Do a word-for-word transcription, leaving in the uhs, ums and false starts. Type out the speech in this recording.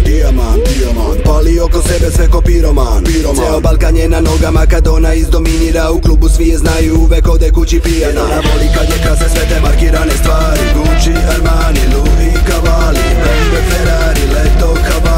Dijamant, dijamant, dijamant. Pali oko sebe sve ko piroman, piroman. Ceo Balkan je na nogama kad ona izdominira. U klubu svi je znaju, uvek ode kući pijana. Ona voli kad je krase sve te markirane stvari. Gucci, Armani, Louis, Cavalli, Bembe, Ferrari, Leto, Cavalli.